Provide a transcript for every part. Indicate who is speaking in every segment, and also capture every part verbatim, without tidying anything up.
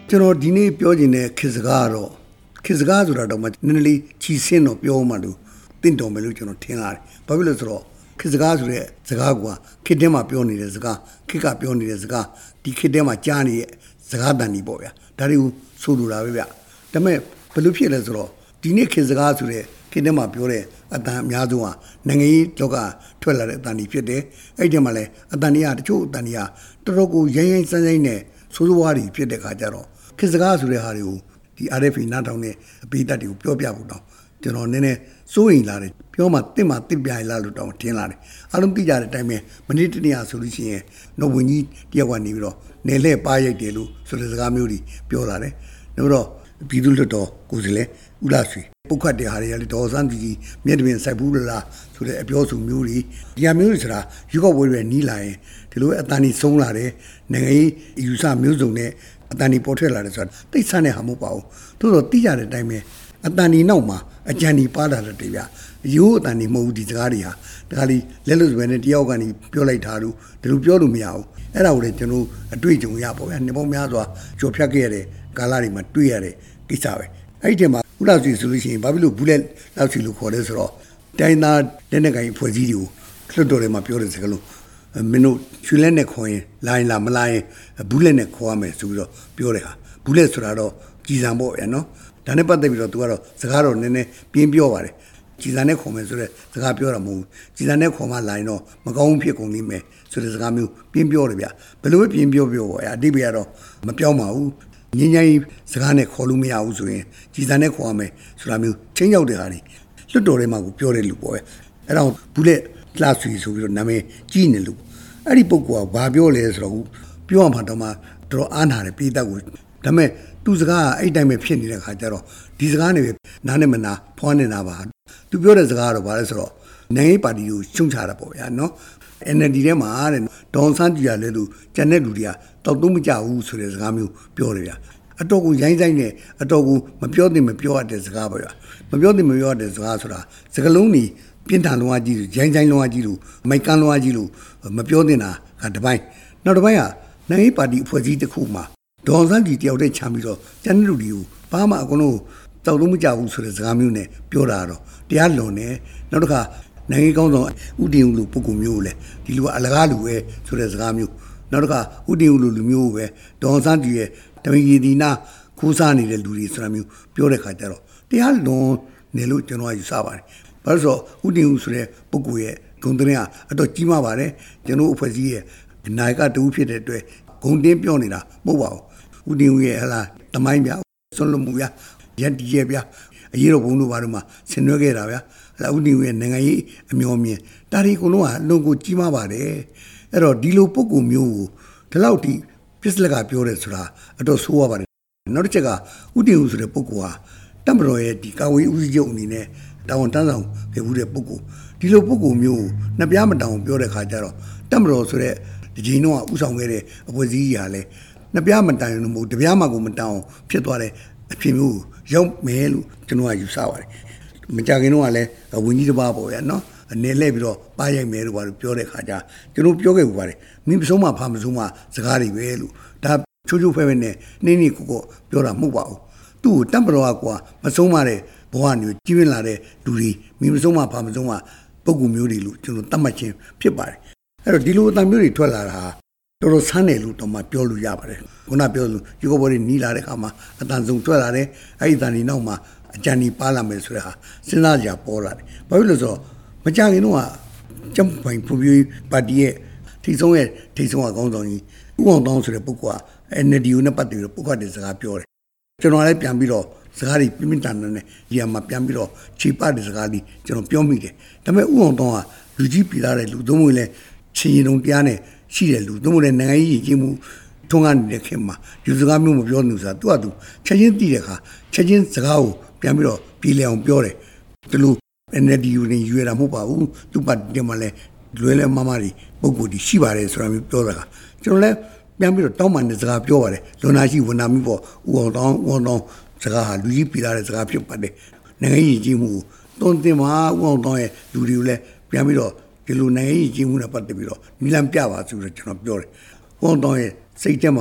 Speaker 1: ကျွန်တော်ဒီနေ့ပြောခြင်းတဲ့ခေတ်စကားကတော့ခေတ်စကားဆိုတာတော့မှနည်းနည်းလေးချီစင်းတော့ပြောမှလို့တင့်တော်မယ်လို့ကျွန်တော်ထင်လာတယ်။ဘာဖြစ်လို့ဆိုတော့ခေတ်စကားဆိုတဲ့စကားကခေတ်ထဲမှာပြောနေတဲ့စကားခေတ်ကပြောနေတဲ့စကားဒီခေတ်ထဲမှာကြားနေတဲ့စကားတန်ကြီးပေါ့ဗျာ။ဒါတွေကိုဆိုလိုတာပဲဗျ။ဒါပေမဲ့ဘယ်လိုဖြစ်လဲဆိုတော့ဒီနေ့ခေတ်စကားဆိုတဲ့ခေတ်ထဲမှာပြောတဲ့အတန်အများဆုံးဟာနိုင်ငံရေးလောကထွက်လာတဲ့အတန်ကြီးဖြစ်တယ်။အဲ့ဒီမှာလည်းအတန်ကြီးကတချို့အတန်ကြီးကတော်တော်ကိုရိုင်းရိုင်းစမ်းစမ်းနဲ့ဆိုးဆိုးဝါးတွေဖြစ်တဲ့ခါကျတော့ခေတ်စကားဆိုတဲ့ဟာတွေကိုဒီ R F A နားထောင်တဲ့အပိဓာတ်တွေကိုပြောပြဖို့တောင်းကျွန်တော်နည်းနည်းစိုးရင်လာတယ်ပြောမှတစ်မှတစ်ပြိုင်လာလို့တောင်းထင်လာတယ်အားလုံးသိကြတဲ့အတိုင်းပဲမနေ့တနေ့ကဆိုလို့ရှိရင်တော့ဝင်ကြီးတယောက်ကနေပြီးတော့နေလဲပါရိုက်တယ်လို့ဆိုတဲ့စကားမျိုးတွေပြောလာတယ်နောက်တော့ပြည်သူ့လွှတ်တော်ကိုယ်စားလှယ်ဦးလာဆွေပုတ်ခတ်တဲ့ဟာတွေကလေဒေါ်စန်းကြီးမြက်တပင်စိုက်ဘူးလားဆိုတဲ့အပြောဆိုမျိုးတွေဒီဟာမျိုးတွေဆိုတာရုပ်ောက်ဝဲတွေနီးလာရင်ဒီလိုအတန်ကြီးဆုံးလာတယ်နိုင်ငံရေးယူဆမျိုးစုံနဲ့အတန်ဒီပေါ်ထွက်လာတယ်ဆိုတာတိတ်ဆန်းတဲ့ဟာမဟုတ်ပါဘူးသို့တော့သိကြတဲ့အတိုင်းပဲအတန်ဒီနောက်မှာအကြံဒီပါလာတဲ့တေဗျရိုးအတန်ဒီမဟုတ်ဘူးဒီစကားတွေဟာဒါကလေးလက်လွတ်စွဲနဲ့တယောက်ကနေပြောလိုက်တာလို့ဒီလိုပြောလို့မရဘူးအဲ့ဒါကိုလေကျွန်တော်အတွေ့အကြုံရပေါ့ဗျာနေပေါင်းများစွာကြော်ဖြတ်ခဲ့ရတဲ့ကာလတွေမှာတွေ့ရတဲ့ကိစ္စပဲအဲ့ဒီတည်းမှာဥလာစီဆိုလို့ရှိရင်ဘာဖြစ်လို့ဘူးလက်လောက်စီလို့ခေါ်လဲဆိုတော့တိုင်းသားလက်နဲ့ကိုင်ဖွဲ့စည်းတွေကိုလွှတ်တော်ထဲမှာပြောတဲ့စကားလုံးမင်းတို့ရွှေလက်နဲ့ခေါ်ရင်လာရင်လာမလာရင်ဘူးလက်နဲ့ခေါ်ရမယ်ဆိုပြီးတော့ပြောတဲ့ဟာဘူးလက်ဆိုတာတော့ကြည်စံပေါ့ဗျာနော်ဒါနဲ့ပတ်သက်ပြီးတော့သူကတော့စကားတော့နည်းနည်းပြင်းပြောပါတယ်ကြည်စံနဲ့ခေါ်မယ်ဆိုတဲ့စကားပြောတာမဟုတ်ဘူးကြည်စံနဲ့ခေါ်မှလာရင်တော့မကောင်းဖြစ်ကုန်လိမ့်မယ်ဆိုတဲ့စကားမျိုးပြင်းပြောတယ်ဗျဘယ်လိုပဲပြင်းပြောပြောပေါ့အတိတ်ကတော့မပြောင်းပါဘူးငင်းငိုင်းစကားနဲ့ခေါ်လို့မရဘူးဆိုရင်ကြည်စံနဲ့ခေါ်ရမယ်ဆိုတာမျိုးချင်းရောက်တဲ့ဟာတွေလွတ်တော်ထဲမှာကိုပြောတဲ့လူပေါ့ဗျအဲ့တော့ဘူးလက်လှဆွေဆိုပြီးတော့နာမည်ကြီးနေလို့အဲ့ဒီပုဂ္ဂိုလ်ကဘာပြောလဲဆိုတော့ပြောရမှာတော့မှတော်အားနာတယ်ပြည်သက်ကိုဒါပေမဲ့သူစကားအဲ့တိုင်းပဲဖြစ်နေတဲ့ခါကျတော့ဒီစကားနဲ့ပဲနားနဲ့မနာဖွားနေတာပါသူပြောတဲ့စကားကတော့ဘာလဲဆိုတော့နိုင်ငံရေးပါတီကိုရှုံချတာပေါ့ဗျာနော် N L D ထဲမှာတဲ့ဒေါန်ဆန်းကြည်ရလဲလို့ကျန်တဲ့လူတွေကတောက်သုံးမကြဘူးဆိုတဲ့စကားမျိုးပြောတယ်ဗျာအတော်ကိုရိုင်းဆိုင်နဲ့အတော်ကိုမပြောသင့်မပြောရတဲ့စကားပါဗျာမပြောသင့်မပြောရတဲ့စကားဆိုတာစကားလုံးကြီးပြင်းထန်လုံးအကြီးလို့ရိုင်းဆိုင်လုံးအကြီးလို့မိုက်ကန်းလုံးအကြီးလို့မပြောသင့်တာကတပိုင်းနောက်တစ်ပိုင်းကနိုင်ငံရေးပါတီအဖွဲ့အစည်းတစ်ခုမှာဒေါန်ဆန်းကြီးတယောက်တည်းချမ်းပြီးတော့ကျန်တဲ့လူတွေကိုဘာမှအကုန်လုံးတောက်လို့မကြဘူးဆိုတဲ့စကားမျိုးနဲ့ပြောတာတော့တရားလွန်တယ်နောက်တစ်ခါနိုင်ငံကောင်းဆောင်ဥတည်ဦးလို့ပုံကူမျိုးလဲဒီလူကအလကားလူပဲဆိုတဲ့စကားမျိုးနောက်တစ်ခါဥတည်ဦးလို့လူမျိုးပဲဒေါန်ဆန်းကြီးရဲ့တမင်ကြီးဒီနာခိုးစားနေတဲ့လူတွေဆိုတာမျိုးပြောတဲ့ခါကျတော့တရားလွန်နေလို့ကျွန်တော်ကယူဆပါတယ်ဘာလို့ဆိုတော့ဥတည်ဦးဆိုတဲ့ပုံကူရဲ့ဂုဏ်သတင်းကအတော့ကြီးမားပါတယ်ကျွန်တော်အဖွဲ့အစည်းရဲ့နိုင်ကတူဖြစ်တဲ့အတွက်ဂုံတင်းပြောနေတာမဟုတ်ပါဘူးဦးတင်ဦးရဲ့ဟလာတမိုင်းပြဆွလွန်မှုပြရန်တီရဲ့ပြအရေးတော်ဘုံတို့ဘာလို့မှဆင်နွှဲခဲ့တာဗျာဟလာဦးတင်ဦးရဲ့နိုင်ငံရေးအမျော်မြင်ဒါဒီကုန်လုံးကအလုံးကိုကြီးမားပါတယ်အဲ့တော့ဒီလိုပုံကူမျိုးကိုဒီလောက်ထိပြစ်လက်ကပြောတယ်ဆိုတာအတော့ဆိုးရပါတယ်နောက်တစ်ချက်ကဦးတင်ဦးဆိုတဲ့ပုံကူဟာတမတော်ရဲ့ဒီကာဝေးဦးစီးချုပ်အနေနဲ့တာဝန်တန်းဆောင်ခဲ့မှုတဲ့ပုံကူဒီလိုပုံကူမျိုးကိုနှစ်ပြားမတောင်ပြောတဲ့ခါကျတော့တမတော်ဆိုတဲ့ဒီဂျင်းတော့ဥဆောင်ခဲ့တဲ့အဖွဲ့အစည်းကြီးဟာလည်းနှစ်ပြားမတိုင်လို့မဟုတ်တပြားမှကိုမတောင်ဖြစ်သွားတဲ့အဖြစ်မျိုးရောက်မယ်လို့ကျွန်တော်ကယူဆပါတယ်မကြခင်တော့ကလည်းဝင်းကြီးတစ်ပါးပေါ့ဗျာနော်အနေလဲပြီးတော့ပါရိုက်မယ်လို့ဘာလို့ပြောတဲ့ခါကျကျွန်တော်ပြောခဲ့ပူပါတယ်မင်းပစုံးမဖာမစုံးမစကားတွေပဲလို့ဒါချိုးချိုးဖဲဖဲနဲ့နှင်းနှင်းကိုကိုပြောတာမဟုတ်ပါဘူးသူ့ကိုတံ့ပတော်ကွာမစုံးမတဲ့ဘဝမျိုးကြီးဝင်လာတဲ့လူတွေမင်းပစုံးမဖာမစုံးမပုံကူမျိုးတွေလို့ကျွန်တော်တတ်မှတ်ခြင်းဖြစ်ပါတယ်အဲ့တော့ဒီလိုအတန်မျိုးတွေထွက်လာတာတော်တော်ဆန်းတယ်လို့တော့မှပြောလို့ရပါတယ်ခုနပြောလို့ရေကောဘော်တွေနီးလာတဲ့အခါမှာအတန်စုံထွက်လာတယ်အဲ့ဒီအတန်ဒီနောက်မှာအကြံဒီပါလာမယ်ဆိုတဲ့ဟာစဉ်းစားကြပေါ်လာတယ်ဘာဖြစ်လို့ဆိုတော့မကြခင်တော့ကကျမ်ပိုင်ပူပြီးပါတီရဲ့ထိဆုံးရဲ့ထိဆုံးအကောင်းဆောင်ကြီးဥအောင်တောင်းဆိုတဲ့ပုဂ္ဂိုလ်က N L D နဲ့ပတ်သက်ပြီးတော့ပုဂ္ဂိုလ်တဲ့စကားပြောတယ်ကျွန်တော်လည်းပြန်ပြီးတော့စကားတွေပြင်းပြင်းထန်ထန်နဲ့ဒီမှာပြန်ပြီးတော့ခြေပတ်တဲ့စကားလေးကျွန်တော်ပြောမိတယ်ဒါပေမဲ့ဥအောင်တောင်းကလူကြီးပြည်သားတဲ့လူသုံးဝင်လဲချင်းရင်တုံတရားနဲ့ရှိတယ်လူသုံးဝင်တဲ့နိုင်ငံရေးကြီးမှုထုံးကနေခင်မှာဒီစကားမျိုးမပြောဘူးဆိုတာသူကသူချက်ချင်းတည်တဲ့အခါချက်ချင်းစကားကိုပြန်ပြီးတော့ပြည်လည်အောင်ပြောတယ်ဒီလို N L D ယူနေယူရတာမဟုတ်ပါဘူးသူ့ပါတီမှာလဲလွယ်လဲမမတွေပုံကိုယ်ဒီရှိပါတယ်ဆိုတာမျိုးပြောတာကကျွန်တော်လဲပြန်ပြီးတော့တောင်းပန်တဲ့စကားပြောပါတယ်လွန်နာရှိဝန်နာမိပေါ့ဦးအောင်တောင်းဦးအောင်တောင်းစကားဟာလူကြီးပြည်သားတဲ့စကားဖြစ်ပါတယ်နိုင်ငံရေးကြီးမှုတွန်းတင်မှာဦးအောင်တောင်းရဲ့လူတွေကိုလဲပြန်ပြီးတော့ဒီလိုနိုင်ငံရေးကြီးမှုနဲ့ပတ်သက်ပြီးတော့နီလန်ပြပါဆိုတော့ကျွန်တော်ပြောတယ်ဦးအောင်တောင်းရဲ့စိတ်ထဲမှာ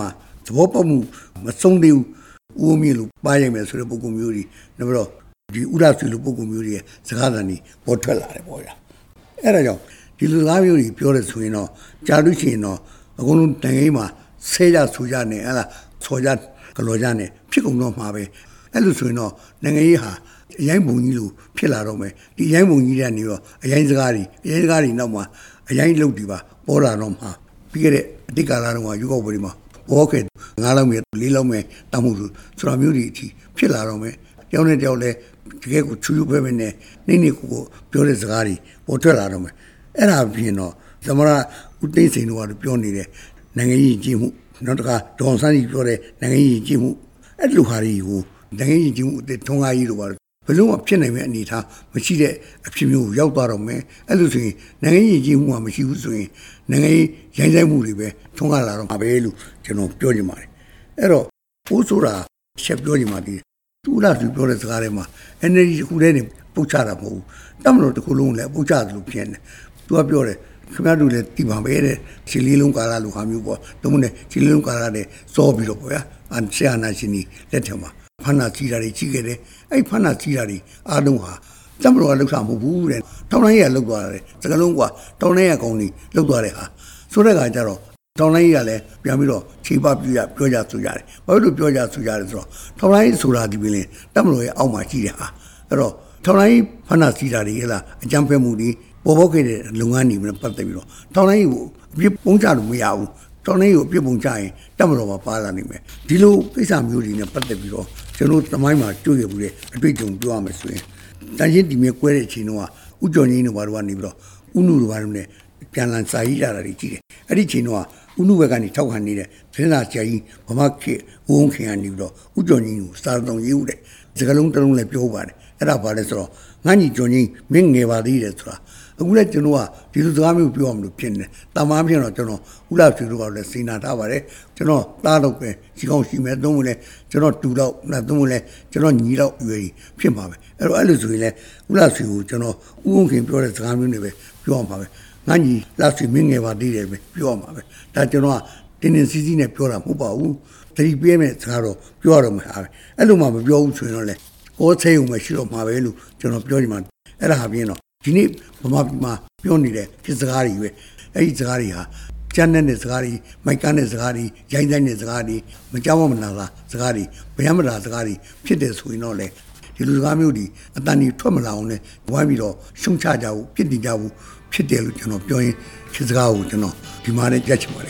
Speaker 1: သဘောပေါက်မှုမဆုံးသေးဘူးဦးမြင့်လို့ပါရိုက်မယ်ဆိုတဲ့ပုံကူမျိုးတွေနောက်ပြီးတော့ဒီဥရဆွေလိုပုံကူမျိုးတွေစကားသံတွေပေါ်ထွက်လာတယ်ပေါ့ဗျာအဲ့ဒါကြောင့်ဒီလူသားမျိုးတွေပြောတယ်ဆိုရင်တော့ကြာလို့ရှိရင်တော့အကုန်လုံးနိုင်ငံရေးမှာဆဲကြဆူကြနေဟဲ့လားဆော်ကြကလော်ကြနေဖြစ်ကုန်တော့မှာပဲအဲ့လိုဆိုရင်တော့နိုင်ငံရေးဟာအရင်ဘုံကြီးလိုဖြစ်လာတော့မယ်ဒီအရင်ဘုံကြီးတွေကနေတော့အရင်စကားတွေအရင်စကားတွေနောက်မှာအရင်လုတ်တွေပါပေါ်လာတော့မှာပြီးခဲ့တဲ့အတိတ်ကာလတုန်းကယူကောက်ပွဲမှာဘောကဲငါးလောက်မြေလေးလောက်မြေတောင်းမှုဆိုတာမျိုးတွေအထိဖြစ်လာတော့မယ်တယောက်နဲ့တယောက်လဲတကယ်ကိုချူချူပဲပဲနဲ့နေနေကိုကိုပြောတဲ့စကားတွေပေါ်ထွက်လာတော့မယ်အဲ့ဒါပြင်တော့သမရဦးသိန်းစိန်တို့ကပြောနေတယ်နိုင်ငံရေးကြီးမှုနောက်တစ်ခါဒေါ်ဆန်းကြီးပြောတဲ့နိုင်ငံရေးကြီးမှုအဲ့လိုဟာတွေကိုနိုင်ငံရေးကြီးမှုအစ်ထုံးကားကြီးတို့ပါဘယ်လုံးမှဖြစ်နိုင်မဲ့အနေအထားမရှိတဲ့အဖြစ်မျိုးကိုရောက်သွားတော့မယ်အဲ့လိုဆိုရင်နိုင်ငံရေးကြီးမှုကမရှိဘူးဆိုရင်နိုင်ငံရေးရိုင်းဆိုင်မှုတွေပဲထုံးကားလာတော့မှာပဲလို့ကျွန်တော်ပြောချင်ပါတယ်အဲ့တော့ပိုးဆိုတာချက်ပြောချင်ပါတယ်သူလားသူပြောတဲ့စကားတွေမှာ energy တစ်ခုတည်းနေပုတ်ချတာမဟုတ်ဘူးတမလို့တစ်ခုလုံးလည်းပုတ်ချသလိုဖြစ်နေသူကပြောတယ်ခင်ဗျားတို့လည်းဒီပါပဲတဲ့ခြေလေးလုံးကာလာလိုဟာမျိုးပေါ့တုံးနဲ့ခြေလေးလုံးကာလာတဲ့စောပြီးတော့ပေါ့ဗျာအန်ဆရာနာရှင်ကြီးလက်ထက်မှာဖဏကြီးတာတွေကြီးခဲ့တယ်အဲ့ဖဏကြီးတာတွေအားလုံးဟာတမလို့ကလောက်တာမဟုတ်ဘူးတဲ့တောင်းတိုင်းရလောက်သွားတယ်စကလုံးကတောင်းတိုင်းရကောင်းကြီးလောက်သွားတဲ့ဟာဆိုတဲ့ခါကျတော့တောင်းတိုင်းရလည်းပြန်ပြီးတော့ခြေပပြရပြောကြဆိုကြတယ်ဘာလို့ပြောကြဆိုကြတယ်ဆိုတော့တောင်းတိုင်းဆိုတာဒီပင်တမလို့ရဲ့အောက်မှာရှိတဲ့ဟာအဲ့တော့တောင်းတိုင်းဖဏကြီးတာတွေဟဲ့လားအကြမ်းဖက်မှုတွေပေါ်ပေါက်ခဲ့တဲ့လုပ်ငန်းတွေနဲ့ပတ်သက်ပြီးတော့တောင်းတိုင်းကိုအပြစ်ပုံချလို့မရဘူးတောင်းတိုင်းကိုအပြစ်ပုံချရင်တက်မတော်မှာပါလာနိုင်မယ်ဒီလိုကိစ္စမျိုးတွေနဲ့ပတ်သက်ပြီးတော့ကျွန်တော်တမိုင်းမှာတွေ့ရဘူးတဲ့အတွေ့အကြုံပြောရမယ်ဆိုရင်တန်ရှင်းဒီမြေကွဲတဲ့အချိန်တုန်းကဥကြော်ကြီးတို့ဘာလို့ကနေပြီးတော့ဥနုတို့ဘာလို့ ਨੇ ပြန်လန်စာရေးကြတာတွေကြည့်တယ်အဲ့ဒီအချိန်တုန်းကဥနုဘက်ကနေထောက်ခံနေတဲ့သတင်းစာဆရာကြီးဗမာခေဝုန်းခင်ကနေပြီးတော့ဥကြော်ကြီးကိုစာတုံရေးဦးတယ်စကလုံးတစ်လုံးလည်းပြောပါတယ်အဲ့ဒါဘာလဲဆိုတော့ငါညီကြော်ကြီးမင်းငယ်ပါသေးတယ်ဆိုတာအခုလည်းကျွန်တော်ကဒီလိုစကားမျိုးပြောအောင်လို့ဖြစ်နေတယ်။တာမန်ဖြစ်တော့ကျွန်တော်ဥလာဖြူတို့ကလည်းစေနာထားပါတယ်။ကျွန်တော်သားတော့ပဲရှိကောင်းရှိမယ်သုံးလို့လည်းကျွန်တော်တူတော့နဲ့သုံးလို့လည်းကျွန်တော်ညီတော့ရွယ်ဖြစ်မှာပဲ။အဲ့တော့အဲ့လိုဆိုရင်လည်းဥလာဖြူကိုကျွန်တော်ဥုံခင်ပြောတဲ့စကားမျိုးတွေပဲပြောအောင်ပါပဲ။ငါညီလာဖြူမင်းငယ်ပါသေးတယ်ပဲပြောအောင်ပါပဲ။ဒါကျွန်တော်ကတင်းတင်းစီးစီးနဲ့ပြောတာမဟုတ်ပါဘူး။တတိပြဲမဲ့စကားတော့ပြောရတော့မှာပဲ။အဲ့လိုမှမပြောဘူးဆိုရင်တော့လေကိုယ်ဆေးုံမရှိတော့မှာပဲလို့ကျွန်တော်ပြောချင်ပါတယ်။အဲ့ဒါဟာပြင်းတော့ဒီနေ့ဗမာပြည်မှာပြောနေတဲ့ဖြစ်စကားတွေပဲအဲ့ဒီစကားတွေဟာကျန်းတဲ့စကားတွေမိုက်ကန်းတဲ့စကားတွေရိုင်းဆိုင်တဲ့စကားတွေမကြောက်မနာလားစကားတွေဗယံမလာစကားတွေဖြစ်တယ်ဆိုရင်တော့လေဒီလိုစကားမျိုးတွေအတန်ကြီးထွက်မလာအောင်နဲ့ဝိုင်းပြီးတော့ရှုံချကြဘူးပြစ်တင်ကြဘူးဖြစ်တယ်လို့ကျွန်တော်ပြောရင်ဖြစ်စကားကိုကျွန်တော်ဒီမှာနဲ့ကြက်ချင်ပါတယ်